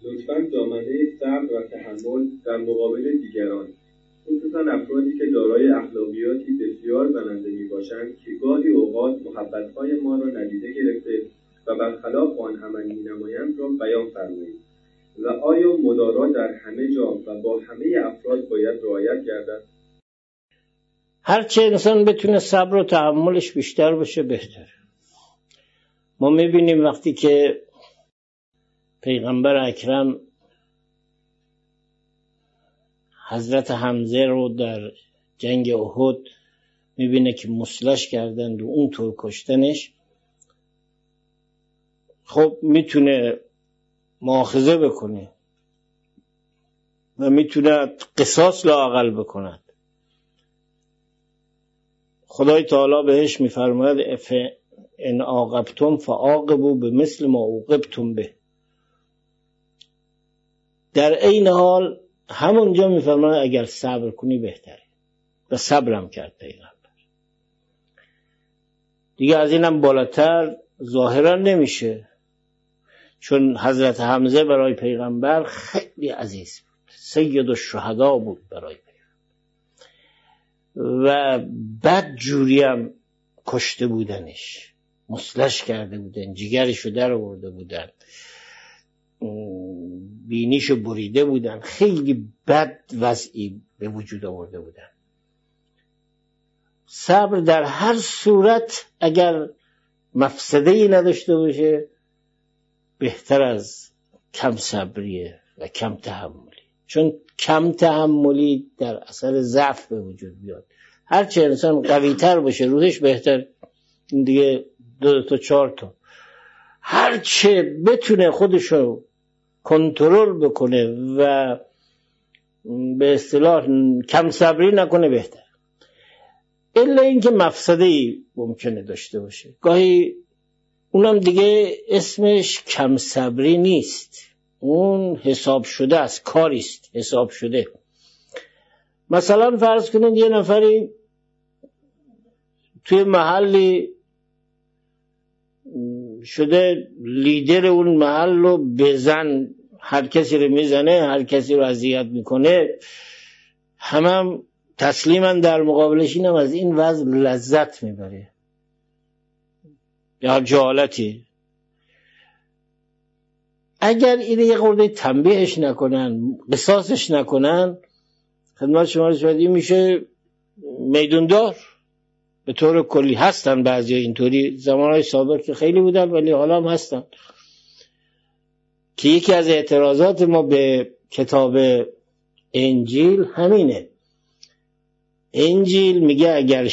لطفاً دامنه صبر و تحمل در مقابل دیگران، خصوصاً افرادی که دارای اخلاقیاتی بسیار زننده میباشند که گاهی اوقات محبت‌های ما را ندیده گرفته و برخلاف آن عمل می‌نمایند را بیان فرمایید. و آیا مدارا در همه جا و با همه افراد باید رعایت گردد؟ هرچه انسان بتونه صبر و تحملش بیشتر بشه بهتر. ما میبینیم وقتی که پیغمبر اکرم حضرت حمزه رو در جنگ احد میبینه که مسلش کردند و اونطور کشتنش، خب میتونه مؤاخذه بکنه و میتونه قصاص لااقل بکند. خدای تعالی بهش میفرماید ان عاقبتم فعاقبوا بمثل ما عوقبتم به. در این حال همونجا میفرماید اگر صبر کنی بهتره و صبرم کرد پیغمبر. دیگه از اینم بالاتر ظاهرا نمیشه، چون حضرت حمزه برای پیغمبر خیلی عزیز بود، سید الشهدا بود برای پیغمبر و بد جوری هم کشته بودنش، مسلش کرده بودن، جگرشو در آورده بودن، بینیشو بریده بودن، خیلی بد وضعی به وجود آورده بودن. صبر در هر صورت اگر مفسده‌ای نداشته باشه بهتر از کم صبریه و کم تحملی، چون کم تحملی در اثر ضعف به وجود بیاد. هرچه انسان قوی تر باشه روحش بهتر، این دیگه 2 تا 4 تا، هرچه بتونه خودشو کنترل بکنه و به اصطلاح کم صبری نکنه بهتر. الا اینکه مفسده‌ای ممکنه داشته باشه، گاهی اونم دیگه اسمش کم صبری نیست، اون حساب شده است، کاریست حساب شده. مثلا فرض کنید یه نفری توی محلی شده لیدر اون محل رو بزن، هر کسی رو میزنه، هر کسی رو اذیت میکنه، همه تسلیمن در مقابلش، اینم از این وضع لذت میبره یا جهالتی. اگر اینه یه خورده تنبیهش نکنن، قصاصش نکنن، خدمت شما رسید میشه میدوندار. به طور کلی هستن بعضی اینطوری، زمانهای سابق که خیلی بودن ولی حالا هم هستن، که یکی از اعتراضات ما به کتاب انجیل همینه. انجیل میگه اگر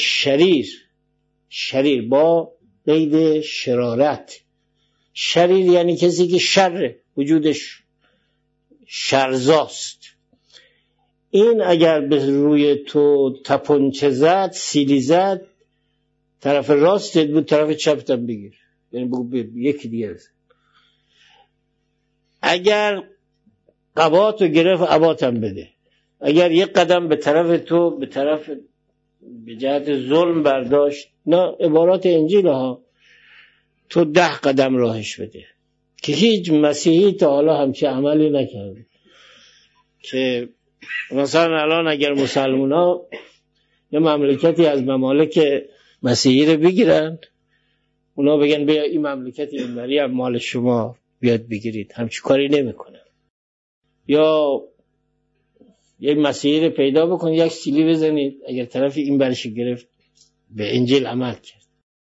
شریر با قید شرارت، شریر یعنی کسی که شر وجودش شرزاست، این اگر به روی تو تپنچه زد، سیلی زد، طرف راستت بود طرف چپت هم بگیر، یعنی بگو یکی دیگه است. اگر قباتو گرفت عباتم بده، اگر یک قدم به طرف تو به جهت ظلم برداشت، نه عبارات انجیل ها، تو 10 قدم راهش بده. که هیچ مسیحی تا حالا همچه عملی نکرده. که مثلا الان اگر مسلمان ها یه مملکتی از ممالک مسیحی رو بگیرن، اونا بگن بیا این مملکت اینوری هم مال شما، بیاد بگیرید، همچی کاری نمی کنن. یا یه مسیحی رو پیدا بکنید، یک سیلی بزنید، اگر طرف این برش گرفت به انجیل عمل کرد.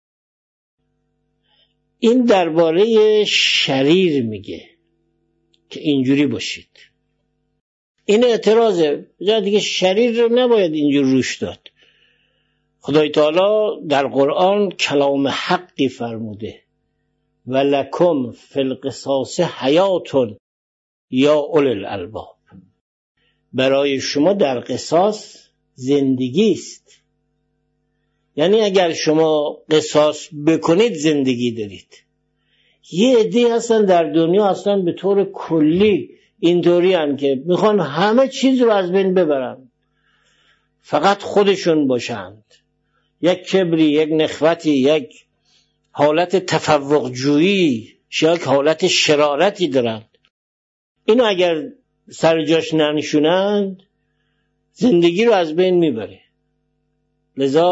این درباره شریر میگه که اینجوری باشید. این اعتراضه، جا دیگه شریر رو نباید اینجور روش داد. خدای تعالی در قرآن کلام حقی فرموده، ولکم فی القصاص حیات یا اولی الالباب، برای شما در قصاص زندگی است. یعنی اگر شما قصاص بکنید زندگی دارید. یه عده‌ای هستن در دنیا اصلا به طور کلی اینطوری هستن که میخوان همه چیز رو از بین ببرن، فقط خودشون باشند. یک کبری، یک نخوتی، یک حالت تفوق جویی، یک حالت شرارتی دارند. اینو اگر سر جاش ننشونند زندگی رو از بین میبره. لذا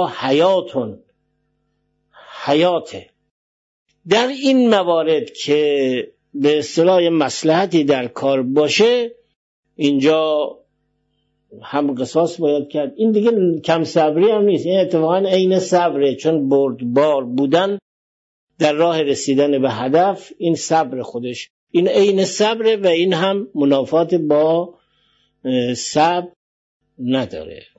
حیاته. در این موارد که به اصطلاح مصلحتی در کار باشه اینجا هم قصاص باید کرد. این دیگه کم صبری هم نیست، این اتفاقا عین صبره، چون بردبار بودن در راه رسیدن به هدف، این صبر خودش این عین صبره و این هم منافات با صبر نداره.